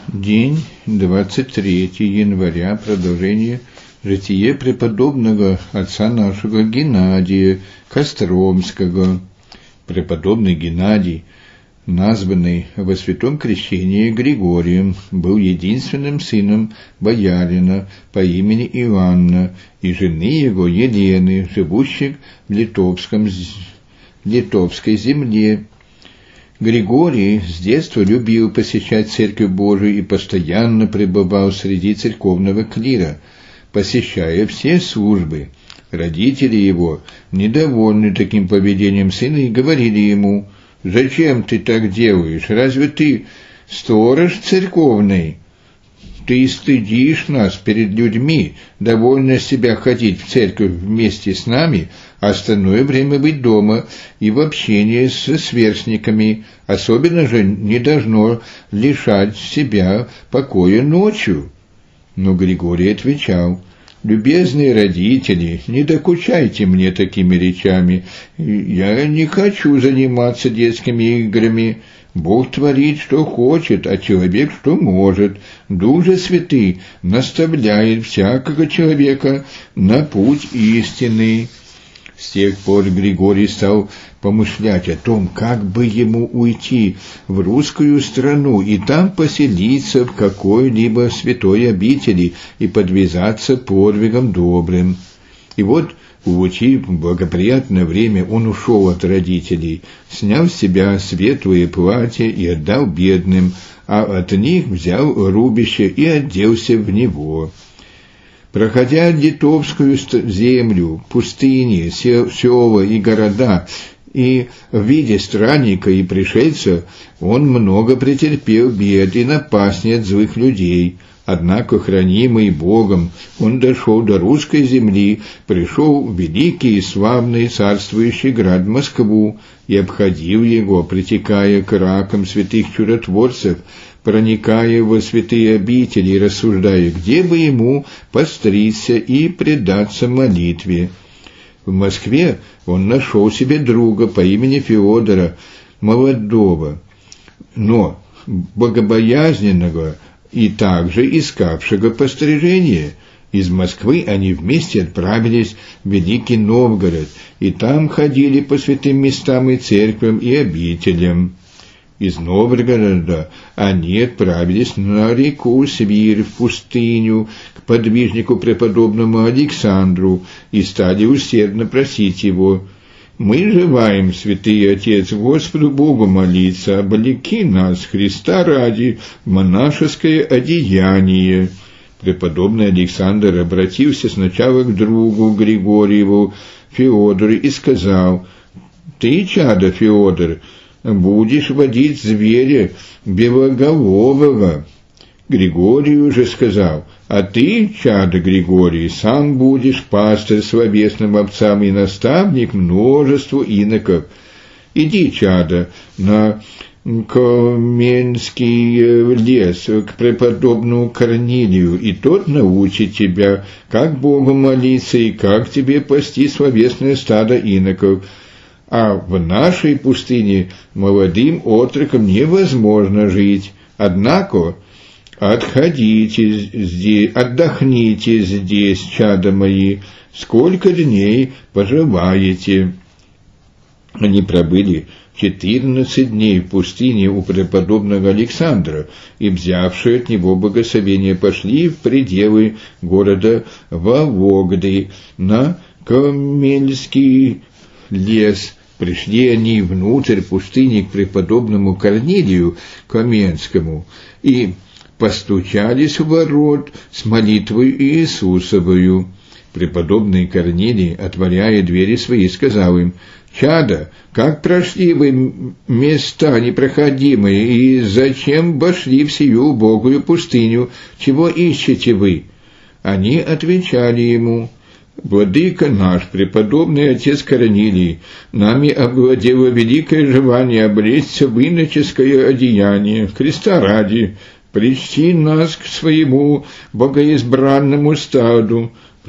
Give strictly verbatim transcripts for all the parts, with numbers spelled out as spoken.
День двадцать третьего января, продолжение житие преподобного отца нашего Геннадия Костромского. Преподобный Геннадий, названный во святом крещении Григорием, был единственным сыном боярина по имени Иоанна и жены его Елены, живущей в Литовском, Литовской земле. Григорий с детства любил посещать Церковь Божию и постоянно пребывал среди церковного клира, посещая все службы. Родители его, недовольны таким поведением сына, и говорили ему: «Зачем ты так делаешь? Разве ты сторож церковный? Ты стыдишь нас перед людьми, довольно себя ходить в церковь вместе с нами, а остальное время быть дома и в общении со сверстниками, особенно же не должно лишать себя покоя ночью». Но Григорий отвечал: «Любезные родители, не докучайте мне такими речами, я не хочу заниматься детскими играми. Бог творит, что хочет, а человек, что может. Дух же Святый наставляет всякого человека на путь истинный». С тех пор Григорий стал помышлять о том, как бы ему уйти в русскую страну и там поселиться в какой-либо святой обители и подвязаться подвигом добрым. И вот, улучив благоприятное время, он ушел от родителей, снял с себя светлое платье и отдал бедным, а от них взял рубище и оделся в него. Проходя литовскую землю, пустыни, села и города, и в виде странника и пришельца, он много претерпел бед и напасти от злых людей. Однако, хранимый Богом, он дошел до русской земли, пришел в великий и славный царствующий град Москву и обходил его, притекая к ракам святых чудотворцев, проникая во святые обители и рассуждая, где бы ему постричься и предаться молитве. В Москве он нашел себе друга по имени Феодора, молодого, но богобоязненного и также искавшего пострижения. Из Москвы они вместе отправились в Великий Новгород, и там ходили по святым местам и церквям и обителям. Из Новгорода они отправились на реку Свирь, в пустыню, к подвижнику преподобному Александру, и стали усердно просить его: «Мы желаем, святый Отец, Господу Богу молиться, облеки нас, Христа ради, в монашеское одеяние». Преподобный Александр обратился сначала к другу Григорьеву, Феодору, и сказал: «Ты, чадо Феодор, будешь водить зверя белоголового». Григорию же сказал: «А ты, чадо Григорий, сам будешь пастырь словесным овцам и наставник множеству иноков. Иди, чадо, на Каменский лес к преподобному Корнилию, и тот научит тебя, как Богу молиться и как тебе пасти словесное стадо иноков. А в нашей пустыне молодым отрокам невозможно жить. Однако отходите здесь, отдохните здесь, чада мои, сколько дней пожелаете». Они пробыли четырнадцать дней в пустыне у преподобного Александра, и, взявшие от него благословение, пошли в пределы города Вологды на Каменский лес. Пришли они внутрь пустыни к преподобному Корнилию Каменскому и постучались в ворот с молитвой Иисусовою. Преподобный Корнилий, отворяя двери свои, сказал им: «Чадо, как прошли вы места непроходимые, и зачем вошли в сию убогую пустыню? Чего ищете вы?» Они отвечали ему: «Владыка наш, преподобный отец Корнилий, нами овладело великое желание облечься в иноческое одеяние, Христа ради, причти нас к своему богоизбранному стаду».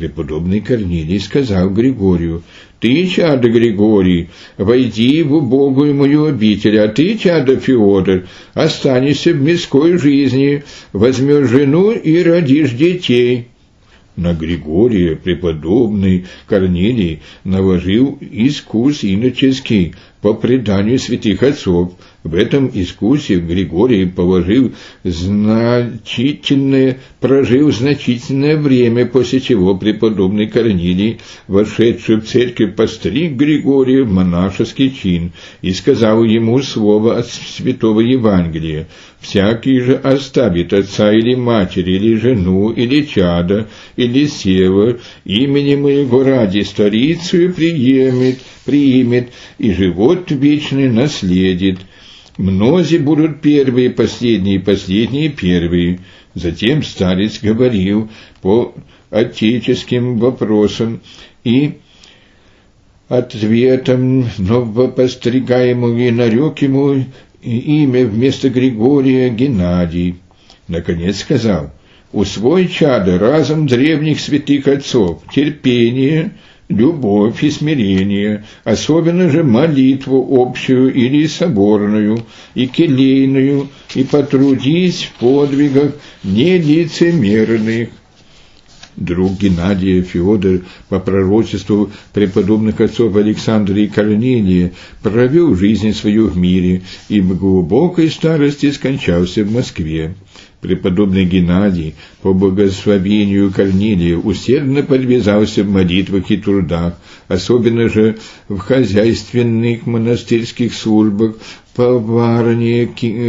Преподобный Корнилий сказал Григорию: «Ты, чадо Григорий, войди в убогую мою обитель, а ты, чадо Феодор, останешься в мирской жизни, возьмешь жену и родишь детей». На Григория преподобный Корнилий наложил искус иноческий по преданию святых отцов. В этом искусе Григорий положил значительное, прожил значительное время, после чего преподобный Корнилий, вошедший в церковь, постриг Григория в монашеский чин и сказал ему слово от святого Евангелия: «Всякий же оставит отца или матери, или жену, или чада, или сева, имени моего ради старицию приемет, приимет, и живот вечный наследит. Мнози будут первые, последние, последние первые». Затем старец говорил по отеческим вопросам и ответам новопостригаемому, и нарек ему имя вместо Григория Геннадий. Наконец сказал: «Усвой, чадо, разум древних святых отцов, терпение, любовь и смирение, особенно же молитву общую или соборную, и келейную, и потрудись в подвигах нелицемерных». Друг Геннадия Феодор, по пророчеству преподобных отцов Александра и Корнилия, провел жизнь свою в мире и в глубокой старости скончался в Москве. Преподобный Геннадий, по благословению Корнилия, усердно подвязался в молитвах и трудах, особенно же в хозяйственных монастырских службах, поварне,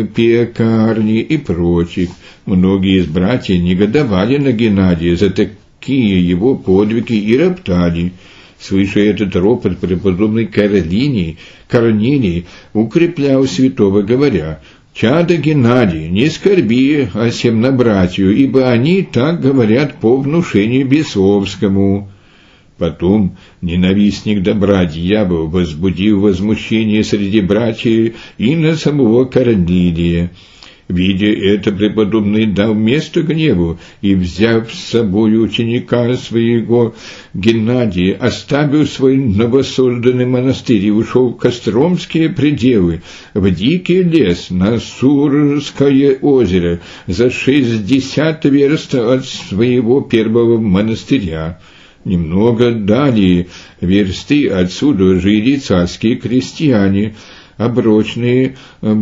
пекарне и прочих. Многие из братьев негодовали на Геннадия за такие его подвиги и роптали. Слыша этот ропот, преподобный Корнилий, Корнилий укреплял святого, говоря: «Чадо Геннадий, не скорби о сем на братью, ибо они так говорят по внушению бесовскому». Потом ненавистник добра дьявол возбудил возмущение среди братьев и на самого Корнилия. Видя это, преподобный дал место гневу и, взяв с собой ученика своего Геннадия, оставил свой новосозданный монастырь и ушел в Костромские пределы, в дикий лес, на Сурское озеро, за шестьдесят верст от своего первого монастыря. Немного далее версты отсюда жили царские крестьяне, оброчные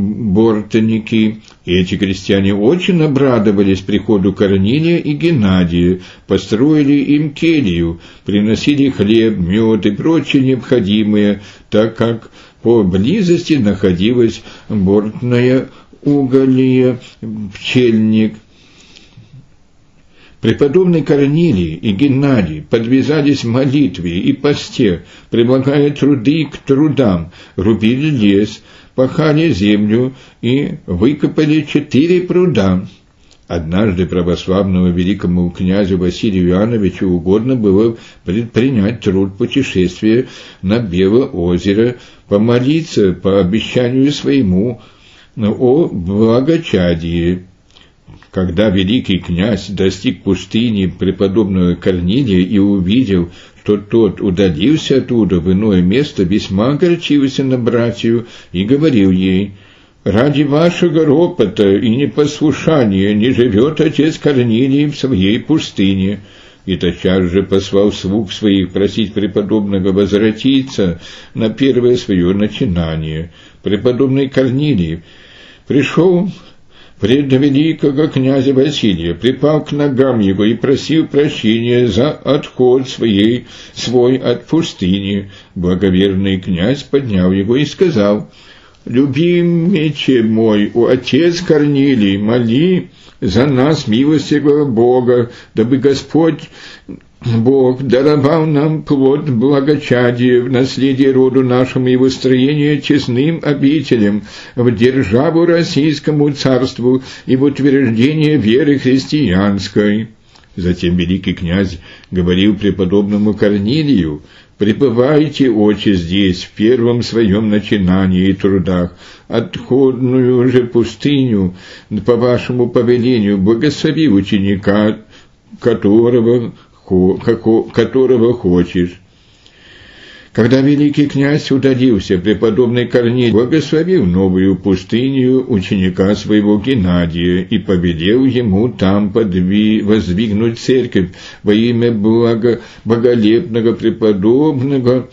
бортники. Эти крестьяне очень обрадовались приходу Корнилия и Геннадия, построили им келью, приносили хлеб, мед и прочее необходимое, так как поблизости находилось бортное уголье, пчельник. Преподобный Корнилий и Геннадий подвязались в молитве и посте, прилагая труды к трудам, рубили лес, пахали землю и выкопали четыре пруда. Однажды православному великому князю Василию Иоанновичу угодно было предпринять труд путешествия на Белое озеро, помолиться по обещанию своему о благочадии. Когда великий князь достиг пустыни преподобного Корнилия и увидел, что тот удалился оттуда в иное место, весьма огорчился на братью и говорил ей: «Ради вашего ропота и непослушания не живет отец Корнилий в своей пустыне». И тотчас же послал слуг своих просить преподобного возвратиться на первое свое начинание. Преподобный Корнилий пришел пред великого князя Василия, припал к ногам его и просил прощения за отход своей, свой от пустыни. Благоверный князь поднял его и сказал: «Любимече мой, о отец Корнилий, моли за нас милостивого Бога, дабы Господь Бог даровал нам плод благочадия в наследие роду нашему и в устроение честным обителям, в державу российскому царству и в утверждение веры христианской». Затем великий князь говорил преподобному Корнилию: «Пребывайте, отче, здесь, в первом своем начинании и трудах, отходную же пустыню, по вашему повелению, благослови ученика, которого которого хочешь. Когда великий князь удалился, преподобный Корнилий благословил новую пустыню ученика своего Геннадия и повелел ему там подви... воздвигнуть церковь во имя благо... боголепного преподобного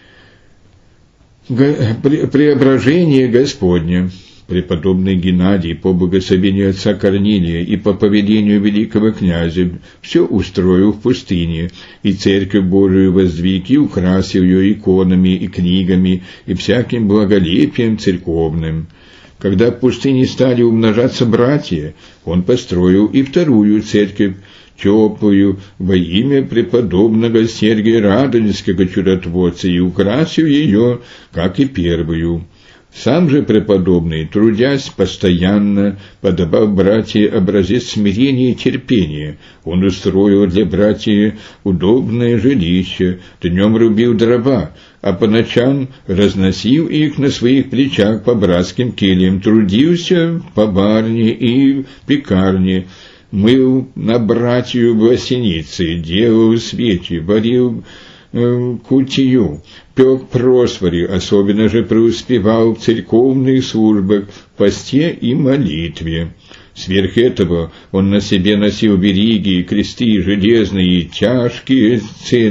преображения Господня. Преподобный Геннадий по благословению отца Корнилия и по повелению великого князя все устроил в пустыне, и церковь Божию воздвиг, и украсил ее иконами и книгами, и всяким благолепием церковным. Когда в пустыне стали умножаться братья, он построил и вторую церковь, теплую, во имя преподобного Сергия Радонежского чудотворца, и украсил ее, как и первую. Сам же преподобный, трудясь постоянно, подобал братьям образец смирения и терпения. Он устроил для братьев удобное жилище, днем рубил дрова, а по ночам разносил их на своих плечах по братским кельям, трудился по барне и пекарне, мыл на братью гостиницы, делал свечи, варил э, кутью, пек просфори, особенно же преуспевал в церковных службах, посте и молитве. Сверх этого он на себе носил вериги, кресты железные, тяжкие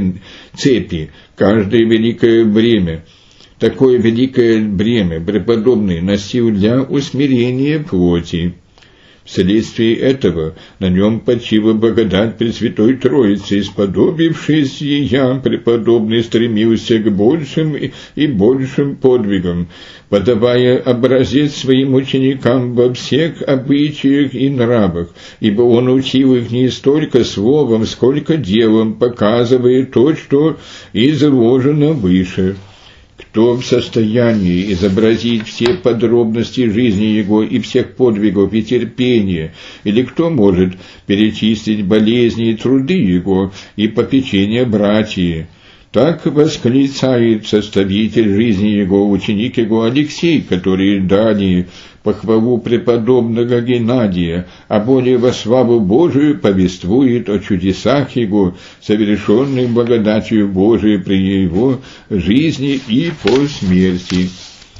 цепи, каждое великое бремя. Такое великое бремя преподобный носил для усмирения плоти. Вследствие этого на нем почива благодать Пресвятой Троицы, сподобившись я, преподобный, стремился к большим и большим подвигам, подавая образец своим ученикам во всех обычаях и нравах, ибо он учил их не столько словом, сколько делом, показывая то, что изложено выше. Кто в состоянии изобразить все подробности жизни его и всех подвигов и терпения, или кто может перечислить болезни и труды его и попечения братьев? Так восклицает составитель жизни его, ученик его Алексей, который далее похвалу преподобного Геннадия, а более во славу Божию повествует о чудесах его, совершенных благодатью Божией при его жизни и по смерти.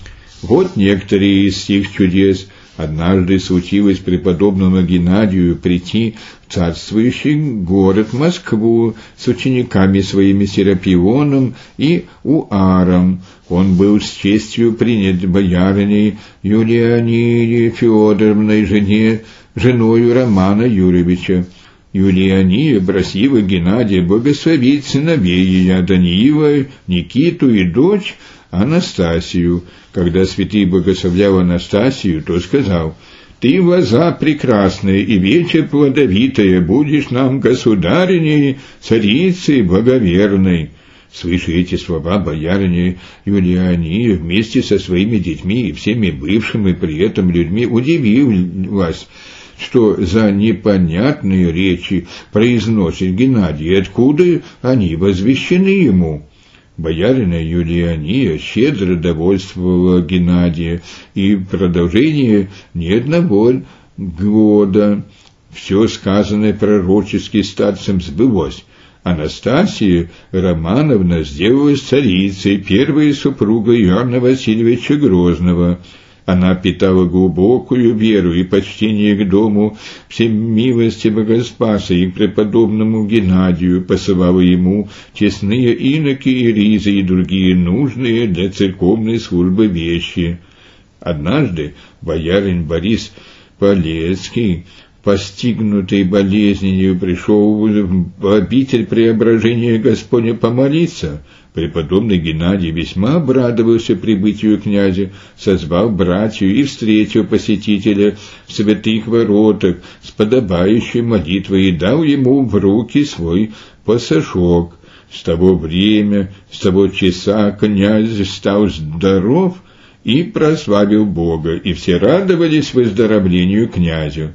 Вот некоторые из сих чудес. Однажды случилось преподобному Геннадию прийти в царствующий город Москву с учениками своими Серапионом и Уаром. Он был с честью принят боярыней Юлианией Феодоровной, жене, женою Романа Юрьевича. Юлиания просила Геннадия благословить сыновей ее, Даниила, Никиту и дочь Анастасию. Когда святый благословлял Анастасию, то сказал: «Ты, лоза прекрасная и вечер плодовитая, будешь нам государыней, царицей благоверной». Слыша эти слова, боярыня Юлиания вместе со своими детьми и всеми бывшими при этом людьми удивилась, что за непонятные речи произносит Геннадий, откуда они возвещены ему. Боярина Юлиания щедро довольствовала Геннадия, и в продолжение ни одного года все сказанное пророчески старцем сбылось. Анастасия Романовна сделалась царицей, первой супругой Иоанна Васильевича Грозного. Она питала глубокую веру и почтение к дому всемилостивого Спаса и к преподобному Геннадию, посылала ему честные иноки и ризы и другие нужные для церковной службы вещи. Однажды боярин Борис Полецкий, постигнутый болезнью, пришел в обитель преображения Господня помолиться. Преподобный Геннадий весьма обрадовался прибытию князя, созвал братью и встретил посетителя в святых воротах с подобающей молитвой и дал ему в руки свой пасашок. С того времени, с того часа князь стал здоров и прославил Бога, и все радовались выздоровлению князю.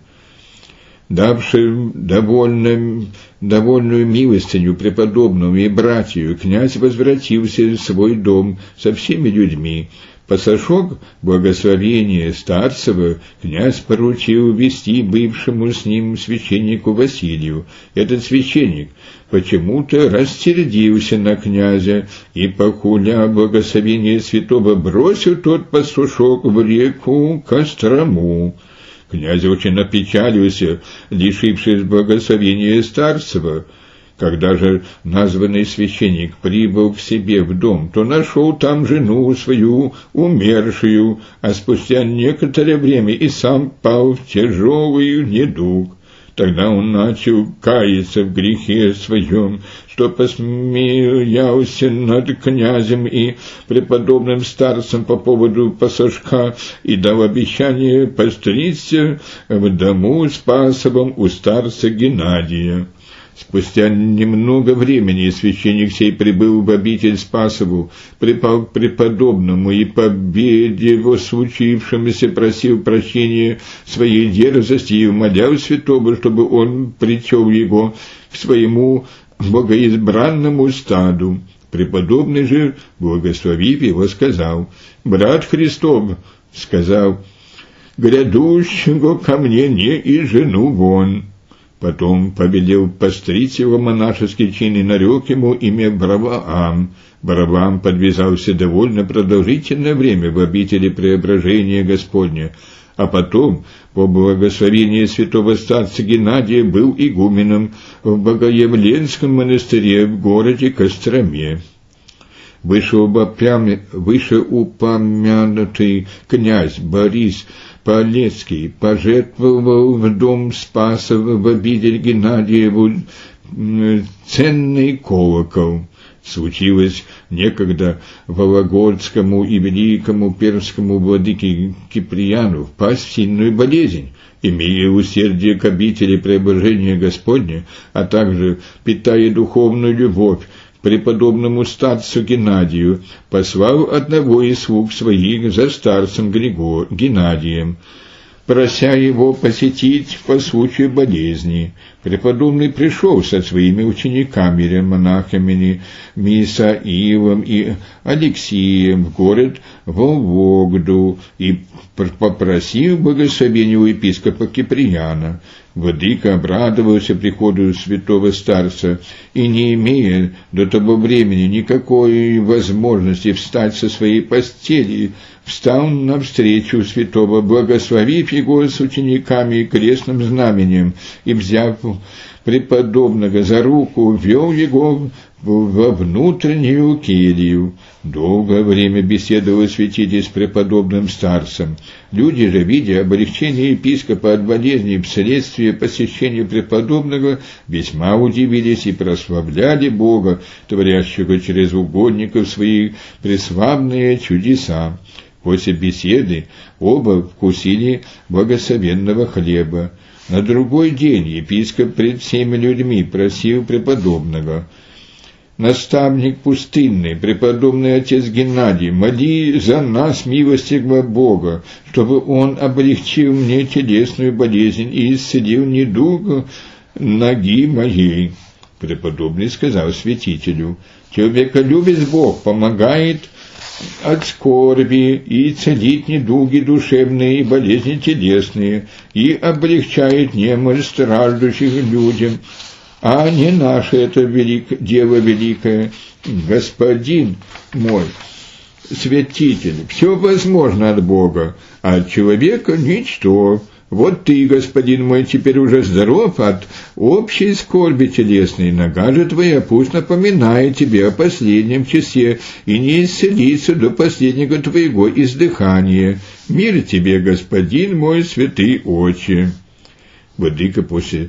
Давши довольно, довольную милостыню преподобному и братью, князь возвратился в свой дом со всеми людьми. Пасашок благословения Старцева князь поручил вести бывшему с ним священнику Василию. Этот священник почему-то рассердился на князя и, похуля благословения святого, бросил тот пастушок в реку Кострому. Князь очень опечалился, лишившись благословения Старцева. Когда же названный священник прибыл к себе в дом, то нашел там жену свою умершую, а спустя некоторое время и сам пал в тяжелый недуг. Тогда он начал каяться в грехе своем, что посмеялся над князем и преподобным старцем по поводу пасашка и дал обещание постричься в дому Спасовом у старца Геннадия. Спустя немного времени священник сей прибыл в обитель Спасову, припал к преподобному и по беде его случившемуся просил прощения своей дерзости и умолял святого, чтобы он причел его к своему богоизбранному стаду. Преподобный же, благословив его, сказал: «Брат Христов, — сказал, — грядущего ко мне не и жену вон». Потом повелел постричь его монашеский чин и нарек ему имя Вараваам. Вараваам подвязался довольно продолжительное время в обители Преображения Господня, а потом, по благословению святого старца Геннадия, был игуменом в Богоявленском монастыре в городе Костроме. Вышеупомянутый князь Борис Полецкий пожертвовал в дом Спасова в обитель Геннадиеву ценный колокол. Случилось некогда Вологодскому и великому пермскому владыке Киприяну впасть в сильную болезнь. Имея усердие к обители Преображения Господня, а также питая духовную любовь к преподобному старцу Геннадию, послал одного из слуг своих за старцем Григор... Геннадием, прося его посетить по случаю болезни. Преподобный пришел со своими учениками, монахами Мисаилом и Алексием в город Вологду и попросил благословения у епископа Киприяна. Владыка обрадовался приходу святого старца и, не имея до того времени никакой возможности встать со своей постели, встал навстречу святого, благословив его с учениками крестным знаменем, и, взяв преподобного за руку, вел его во внутреннюю келью. Долгое время беседовал святитель с преподобным старцем. Люди же, видя облегчение епископа от болезни вследствие посещения преподобного, весьма удивились и прославляли Бога, творящего через угодников своих преславные чудеса. После беседы оба вкусили благословенного хлеба. На другой день епископ пред всеми людьми просил преподобного: «Наставник пустынный, преподобный отец Геннадий, моли за нас милостивого Бога, чтобы он облегчил мне телесную болезнь и исцелил недуг ноги моей». Преподобный сказал святителю: «Человеколюбец Бог помогает от скорби и целит недуги душевные и болезни телесные, и облегчает немощь страждущих людям, а не наше это велик, дело великое. Господин мой, святитель, все возможно от Бога, а от человека ничто. Вот ты, господин мой, теперь уже здоров от общей скорби телесной, нога же твоя пусть напоминает тебе о последнем часе и не исцелится до последнего твоего издыхания. Мир тебе, господин мой, святый отче». Владыка после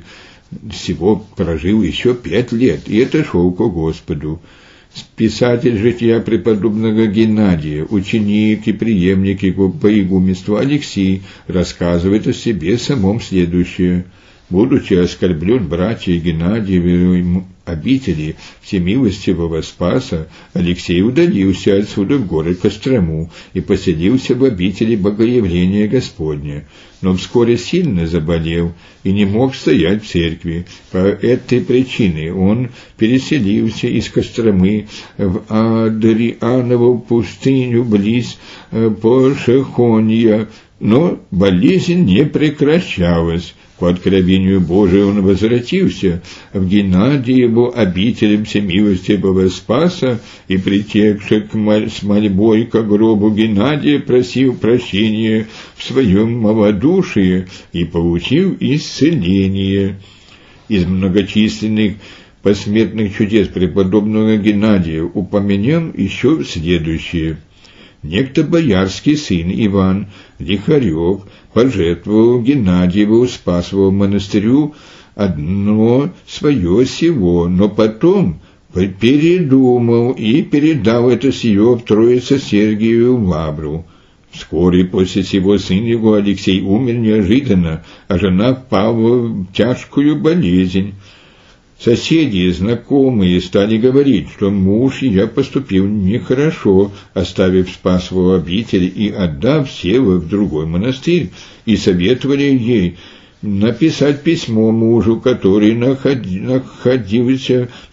всего прожил еще пять лет и отошел ко Господу. Писатель жития преподобного Геннадия, ученик и преемник его по игуменству Алексий, рассказывает о себе самом следующее. Будучи оскорблен братья Геннадиевой обители всемилостивого Спаса, Алексей удалился отсюда в город Кострому и поселился в обители Богоявления Господня, но вскоре сильно заболел и не мог стоять в церкви. По этой причине он переселился из Костромы в Адрианову пустыню близ Пошехонья, но болезнь не прекращалась. По откровению Божию он возвратился в Геннадиеву обитель всемилостивого Спаса и, притекши к моль- с мольбой к гробу Геннадия, просил прощения в своем малодушии и получил исцеление. Из многочисленных посмертных чудес преподобного Геннадия упомянем еще следующее. Некто боярский сын Иван Лихарев пожертвовал Геннадиеву Спасову монастырю одно свое сего, но потом передумал и передал это сие в Троице-Сергиеву лавру. Вскоре после сего сын его Алексей умер неожиданно, а жена впала в тяжкую болезнь. Соседи и знакомые стали говорить, что муж ее поступил нехорошо, оставив Спасову обитель и отдав Севу в другой монастырь, и советовали ей написать письмо мужу, который находился в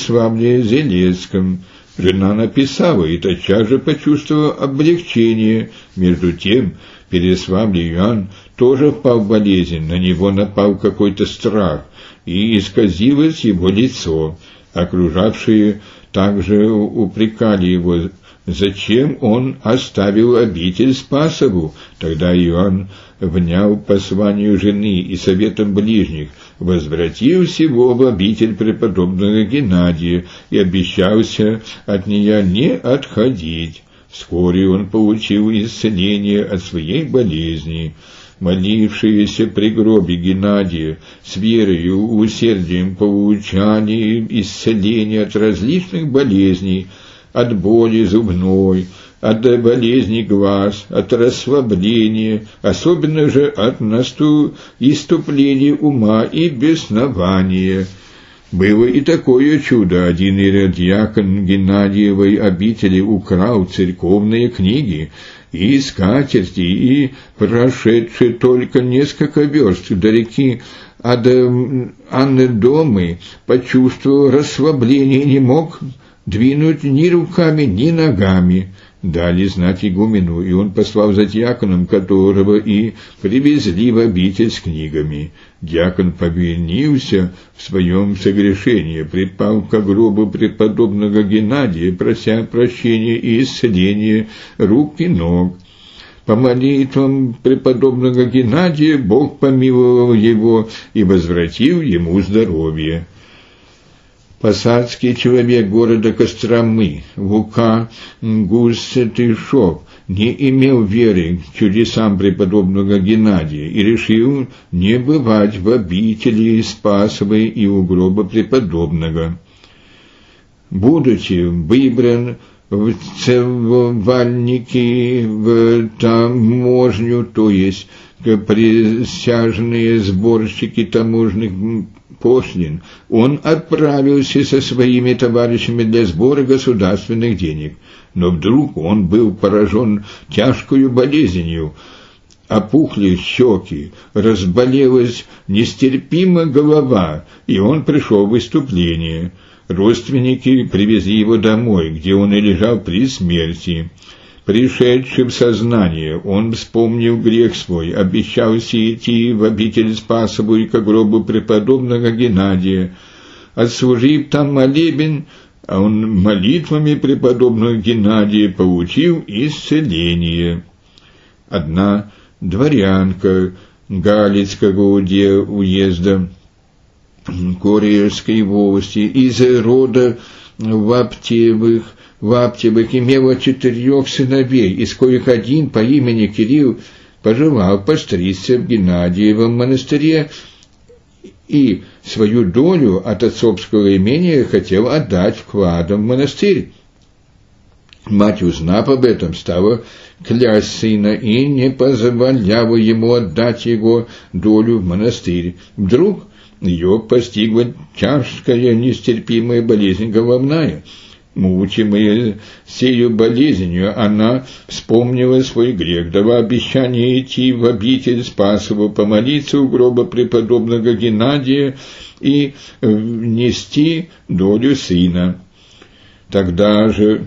Переяславле-Залесском. Жена написала и тотчас же почувствовала облегчение. Между тем Переяславль-Иоанн тоже впал в болезнь, на него напал какой-то страх, и исказилось его лицо. Окружавшие также упрекали его, зачем он оставил обитель Спасову. Тогда Иоанн внял посланию жены и советом ближних, возвратился его в обитель преподобного Геннадия и обещался от нее не отходить. Вскоре он получил исцеление от своей болезни. Молившиеся при гробе Геннадия с верою и усердием получали исцеление от различных болезней, от боли зубной, от болезни глаз, от расслабления, особенно же от насту... иступления ума и беснования. Было и такое чудо. Один иеродиакон Геннадиевой обители украл церковные книги и скатерти, и, прошедший только несколько верст до реки Аннедомы, почувствовал расслабление и не мог двинуть ни руками, ни ногами. Дали знать игумену, и он послал за дьяконом, которого и привезли в обитель с книгами. Дьякон повинился в своем согрешении, припал к гробу преподобного Геннадия, прося прощения и исцеления рук и ног. По молитвам преподобного Геннадия Бог помиловал его и возвратил ему здоровье. Посадский человек города Костромы, Лука Густышев, не имел веры к чудесам преподобного Геннадия и решил не бывать в обители Спасовой и у гроба преподобного. Будучи выбран в целовальники, в таможню, то есть присяжные сборщики таможенных пошлин, он отправился со своими товарищами для сбора государственных денег. Но вдруг он был поражен тяжкою болезнью, опухли щеки, разболелась нестерпимо голова, и он пришел в выступление. Родственники привезли его домой, где он и лежал при смерти. Пришедший в сознание, он вспомнил грех свой, обещался идти в обитель Спасову и к гробу преподобного Геннадия. Отслужив там молебен, а он молитвами преподобного Геннадия получил исцеление. Одна дворянка Галицкого уезда Кореевской волости из рода Ваптевых, Ваптевых имела четырех сыновей, из коих один по имени Кирилл пожелал постричься в Геннадиевом монастыре и свою долю от отцовского имения хотел отдать вкладом в монастырь. Мать, узнав об этом, стала клясть сына и не позволяла ему отдать его долю в монастырь. Вдруг ее постигла тяжкая, нестерпимая болезнь головная. Мучимая сею болезнью, она вспомнила свой грех, дала обещание идти в обитель Спасову, помолиться у гроба преподобного Геннадия и нести долю сына. Тогда же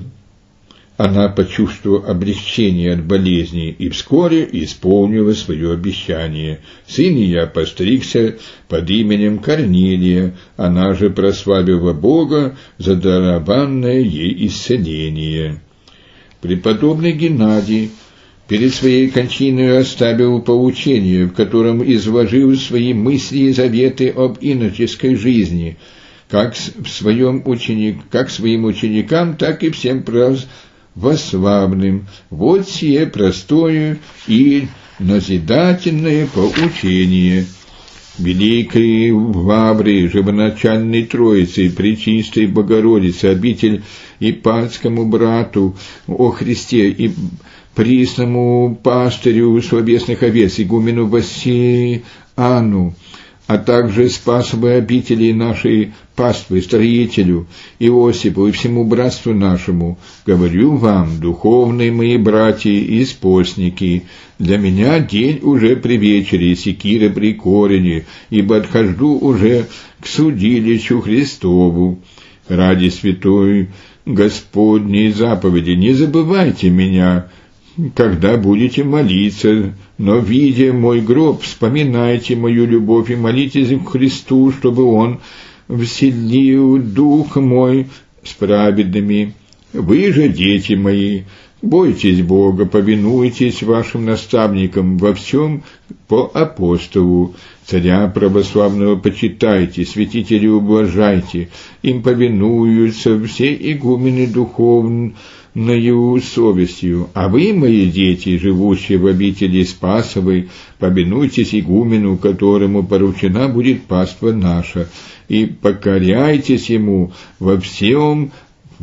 она почувствовала облегчение от болезни и вскоре исполнила свое обещание. Сын ее постригся под именем Корнилия, она же прославила Бога за дарованное ей исцеление. Преподобный Геннадий перед своей кончиной оставил поучение, в котором изложил свои мысли и заветы об иноческой жизни, как, в своем ученик, как своим ученикам, так и всем православным. Вот сие простое и назидательное поучение. Великой Лавры, живоначальной Троицы, Пречистой Богородицы, обитель Ипатскому брату о Христе и присному пастырю словесных овец, игумену Василиану, а также Спасовой обители нашей паствы, строителю Иосипу и всему братству нашему, говорю вам, духовные мои братья и спостники, для меня день уже при вечере, секира при корене, ибо отхожу уже к судилищу Христову. Ради святой Господней заповеди не забывайте меня, когда будете молиться, но, видя мой гроб, вспоминайте мою любовь и молитесь к Христу, чтобы Он вселил дух мой с праведными. Вы же, дети мои, бойтесь Бога, повинуйтесь вашим наставникам во всем по апостолу. Царя православного почитайте, святителей ублажайте, им повинуются все игумены духовною совестью. А вы, мои дети, живущие в обители Спасовой, повинуйтесь игумену, которому поручена будет паства наша, и покоряйтесь ему во всем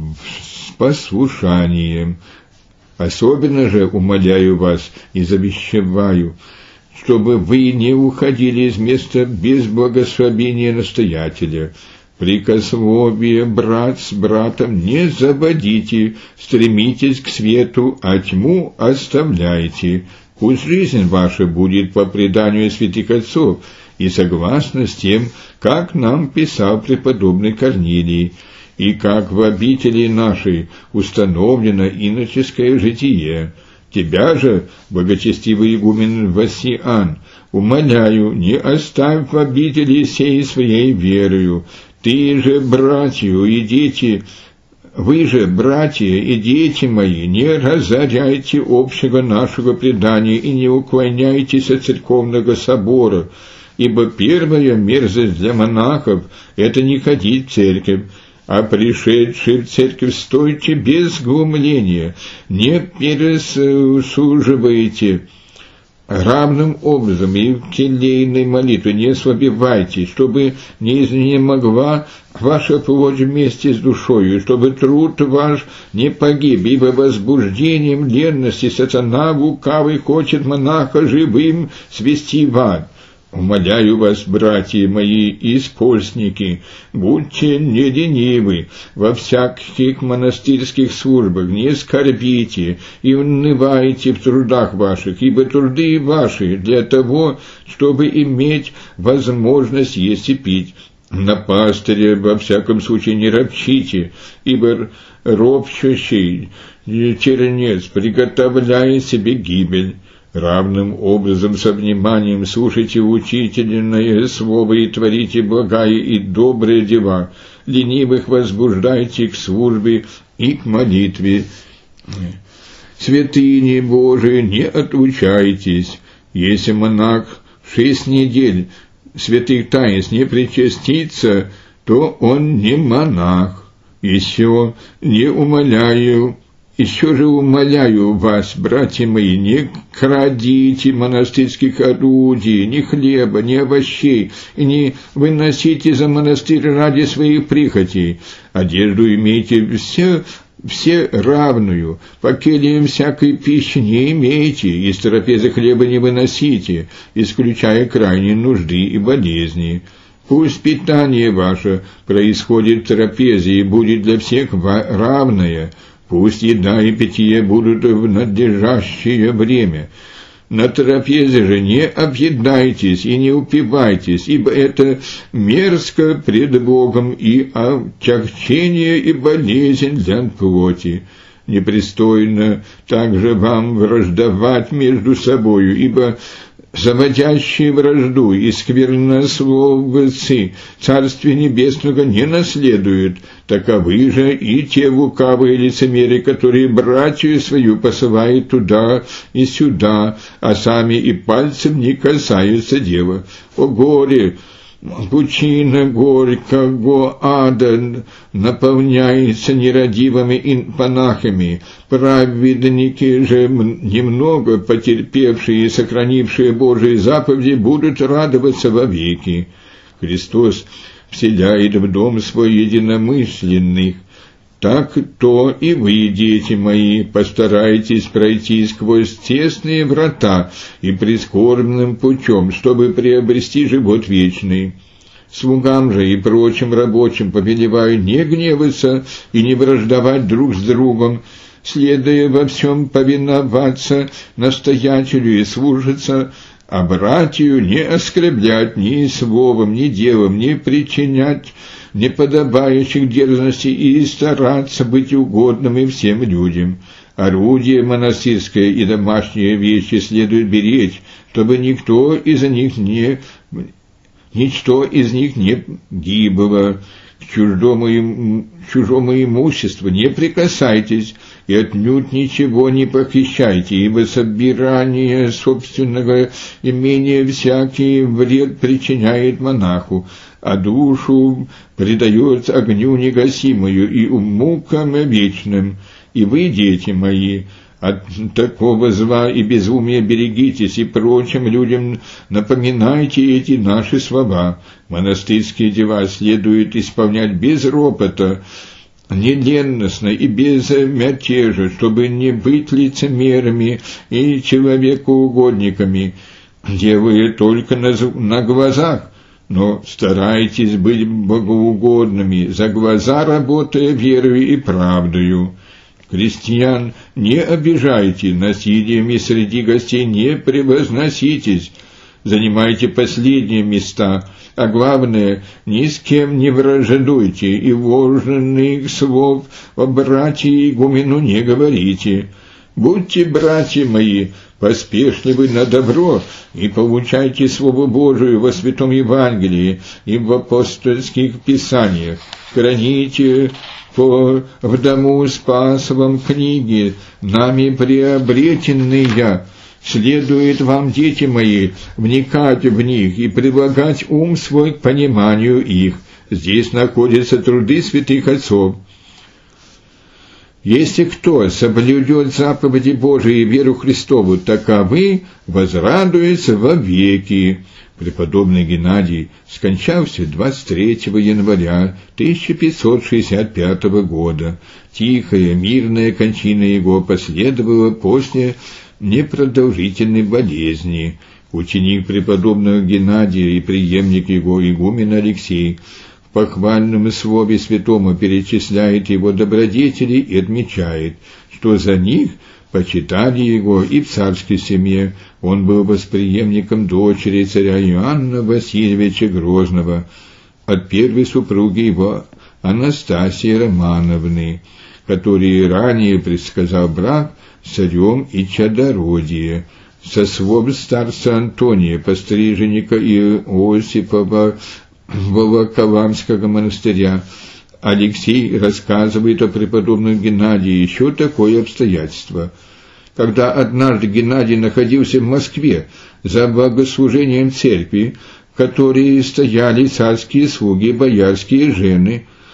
с послушанием. Особенно же умоляю вас и завещеваю, чтобы вы не уходили из места без благословения настоятеля. Прикословие брат с братом не заводите, стремитесь к свету, а тьму оставляйте. Пусть жизнь ваша будет по преданию святых отцов и согласно с тем, как нам писал преподобный Корнилий, и как в обители нашей установлено иноческое житие. Тебя же, благочестивый игумен Васиан, умоляю, не оставь в обители сей своей верою. Ты же, братью и дети, вы же, братья и дети мои, не разоряйте общего нашего предания и не уклоняйтесь от церковного собора, ибо первая мерзость для монахов — это не ходить в церковь, а пришедшие в церковь стойте без глумления, не пересуживайте. Равным образом и в келейной молитве не ослабевайте, чтобы не изнемогла ваша плоть вместе с душою, чтобы труд ваш не погиб, ибо возбуждением ленности сатана лукавый хочет монаха живым свести в ад. Умоляю вас, братья мои и спольсники, будьте не ленивы во всяких монастырских службах, не скорбите и унывайте в трудах ваших, ибо труды ваши для того, чтобы иметь возможность есть и пить. На пастыря во всяком случае не ропщите, ибо ропщущий чернец приготовляет себе гибель. Равным образом со вниманием слушайте учительное слово и творите благая и добрые дела. Ленивых возбуждайте к службе и к молитве. Святыни Божии не отлучайтесь. Если монах шесть недель святых таинств не причастится, то он не монах. Еще не умоляю Еще же умоляю вас, братья мои, не крадите монастырских орудий, ни хлеба, ни овощей, и не выносите за монастырь ради своих прихотей. Одежду имейте все все равную, по кельям всякой пищи не имейте, из трапезы хлеба не выносите, исключая крайней нужды и болезни. Пусть питание ваше происходит в трапезе и будет для всех равное, пусть еда и питье будут в надлежащее время. На трапезе же не объедайтесь и не упивайтесь, ибо это мерзко пред Богом и отягчение и болезнь для плоти. Непристойно также вам враждовать между собою, ибо заводящие вражду и сквернословцы Царствия Небесного не наследуют, таковы же и те лукавые лицемеры, которые братью свою посылают туда и сюда, а сами и пальцем не касаются дела. О горе! Пучина горького ада наполняется нерадивыми и панахами, праведники же, немного потерпевшие и сохранившие Божьи заповеди, будут радоваться вовеки. Христос вселяет в дом свой единомысленных. Так то и вы, дети мои, постарайтесь пройти сквозь тесные врата и прискорбным путем, чтобы приобрести живот вечный. Слугам же и прочим рабочим повелеваю не гневаться и не враждовать друг с другом, следуя во всем повиноваться настоятелю и служиться, а братью не оскорблять ни словом, ни делом, не причинять неподобающих дерзностей и стараться быть угодным и всем людям. Орудие монастырское и домашние вещи следует беречь, чтобы никто из них не, ничто из них не гибло. К чужому, им, чужому имуществу не прикасайтесь и отнюдь ничего не похищайте, ибо собирание собственного имения всякий вред причиняет монаху, а душу предает огню негасимую и мукам вечным. И вы, дети мои, от такого зла и безумия берегитесь, и прочим людям напоминайте эти наши слова. Монастырские дела следует исполнять без ропота, неленностно и без мятежа, чтобы не быть лицемерами и человекоугодниками, делая только на, на глазах, но старайтесь быть богоугодными, за глаза работая верою и правдою. Крестьян не обижайте, насилиями среди гостей не превозноситесь, занимайте последние места, а главное, ни с кем не враждуйте и ложных слов о братье игумену не говорите. Будьте, братья мои, поспешливы на добро и получайте Слово Божие во Святом Евангелии и в апостольских писаниях. Храните по в дому Спасовом книги, нами приобретенные. Следует вам, дети мои, вникать в них и прилагать ум свой к пониманию их. Здесь находятся труды святых отцов. Если кто соблюдет заповеди Божии и веру Христову, таковы возрадуются вовеки. Преподобный Геннадий скончался двадцать третьего января тысяча пятьсот шестьдесят пятого года. Тихая, мирная кончина его последовала после непродолжительной болезни. Ученик преподобного Геннадия и преемник его игумен Алексей в похвальном слове святому перечисляет его добродетели и отмечает, что за них почитали его и в царской семье. Он был восприемником дочери царя Иоанна Васильевича Грозного от первой супруги его Анастасии Романовны, который ранее предсказал брак с царем и чадородие. Со слов старца Антония, постриженника Иосифова Волоколамского монастыря, Алексей рассказывает о преподобном Геннадии еще такое обстоятельство. Когда однажды Геннадий находился в Москве за богослужением церкви, в которой стояли царские слуги, боярские жены,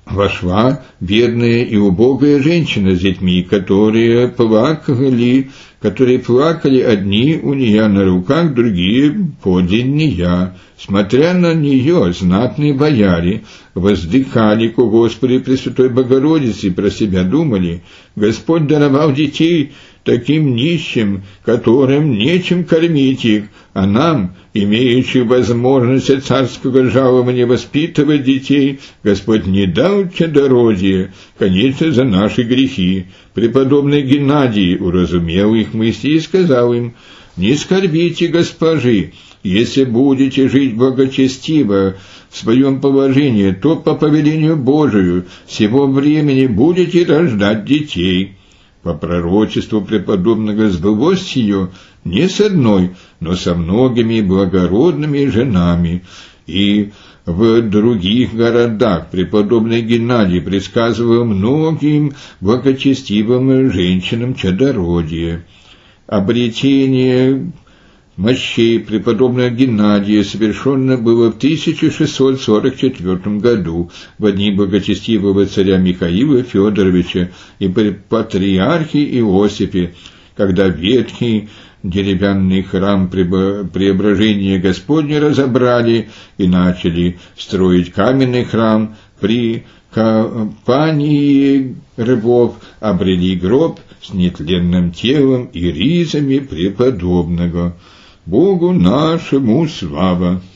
вошла бедная и убогая женщина с детьми, которые плакали, которые плакали одни у нее на руках, другие подле нее. Смотря на нее, знатные бояре воздыхали ко Господу Пресвятой Богородице, про себя думали: Господь даровал детей таким нищим, которым нечем кормить их, а нам, имеющим возможность от царского жалования воспитывать детей, Господь не дал чадородие, конечно, за наши грехи. Преподобный Геннадий уразумел их мысли и сказал им: не скорбите, госпожи, если будете жить благочестиво в своем положении, то по повелению Божию всего времени будете рождать детей. По пророчеству преподобного сбылось ее не с одной, но со многими благородными женами. И в других городах преподобный Геннадий предсказывал многим благочестивым женщинам чадородие. Обретение мощей преподобного Геннадия совершенно было в тысяча шестьсот сорок четвёртом году в дни благочестивого царя Михаила Федоровича и при патриархе Иосифе, когда ветхий деревянный храм Преображения Господня разобрали и начали строить каменный храм. При компании рабов обрели гроб с нетленным телом и ризами преподобного. Богу нашему слава!